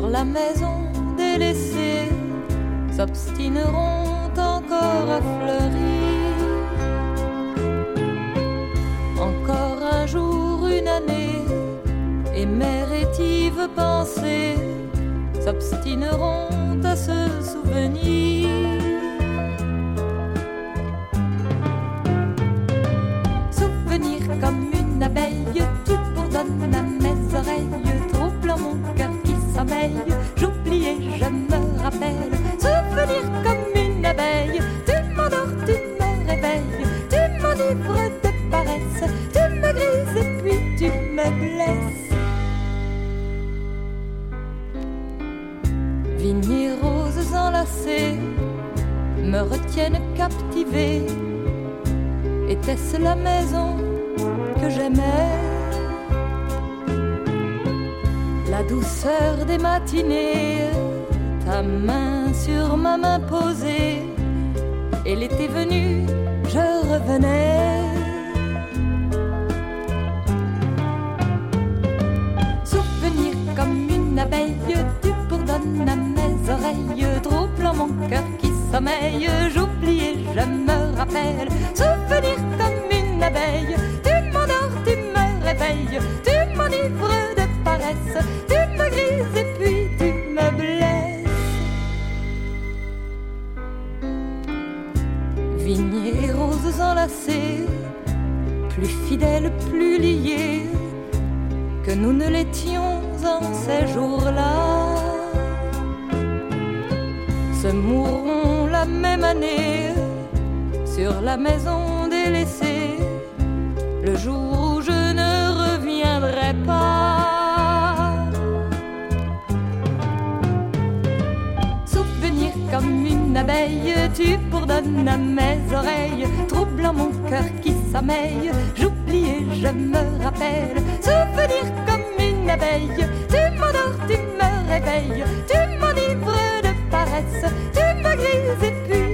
la maison délaissée s'obstineront encore à fleurir. Encore un jour, une année, et mes rétives pensées s'obstineront à se souvenir. Souvenir comme une abeille, tu bourdonnes à mes oreilles, troublant mon cœur qui sommeille. J'oublie et je me rappelle. Souvenir comme une abeille, tu m'endors, tu me réveilles, tu m'enivres de paresse, tu me grises et puis tu me blesses. Vignes et roses enlacées me retiennent captivée. Était-ce la maison que j'aimais? La douceur des matinées, ta main sur ma main posée, et l'été venu, je revenais. Souvenir comme une abeille, tu bourdonnes à mes oreilles, troublant mon cœur qui sommeille. J'oublie et je me rappelle. Souvenir comme une abeille, tu m'endors, tu me réveilles, tu m'enivres de paresse, tu me grises et puis tu me blesses. Vignes et roses enlacées, plus fidèles, plus liées que nous ne l'étions en ces jours-là, se mourront la même année sur la maison délaissée, le jour où je ne reviendrai pas. Souvenir comme une abeille, tu bourdonnes à mes oreilles, troublant mon cœur qui sommeille. J'oublie et je me rappelle. Souvenir comme une abeille, tu m'endors, tu me réveilles, tu m'enivres de paresse, tu me grises et puis